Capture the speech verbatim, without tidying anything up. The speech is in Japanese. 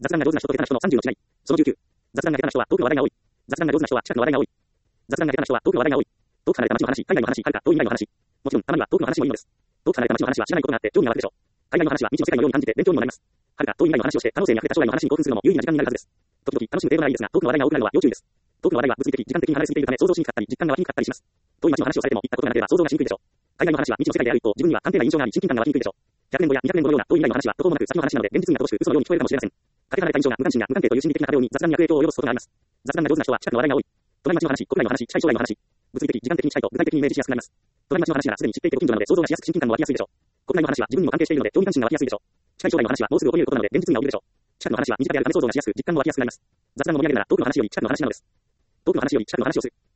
雑談が上手な人と下手な人のさんじゅうの違い。そのじゅうきゅう。雑談が下手な人は遠くの話題が多い。雑談が上手な人は近くの話題が多い。雑談が下手な人は遠くの話題が多い。遠く離れた街の話、海外の話、はるか遠い未来の話。もちろん、たまには遠くの話もいいのです。遠く離れた街の話は知らないことがあって興味が湧くでしょう。海外の話は未知の世界のように感じて勉強にもなります。はるか遠い未来の話をして可能性に溢れた将来の話に興奮するのも有意義な時間になるはずです。時々楽しむ程度ならいいですが、遠くの話題が多くなるのは要注意です。遠くの話題は物理的、時間的に離れすぎているため想像しにくかったり、実感が湧きにくかったりします。遠い街の話をされても行ったことがなければ想像がしにくいでしょう。海外の話は未知の世界である一方、自分には関係ない印象があり親近感が湧きにくいでしょう。ひゃくねんごやにひゃくねんごのような遠い未来の話は途方もなく先の話なので現実味が乏しく嘘のように聞こえるかもしれません。かけ離れた印象が無関心や無関係という心理的な壁に雑談に悪影響を及ぼすことがあります。雑談が上手な人は近くの話題が多い。隣町の話、国内の話、近い将来の話。物理的、時間的に近いと具体的にイメージしやすくなります。隣町の話ならすでに知っていてご近所なので想像がしやすく親近感も湧きやすいでしょう。国内の話は自分にも関係しているので興味関心が湧きやすいでしょう。近い将来の話はもうすぐ起こり得ることなので現実味が起きるでしょう。近くの話は身近であるため想像がしやすく実感も湧きやすくなります。雑談の盛り上げなら遠くの話より近くの話なのです。遠くの話より近くの話をする。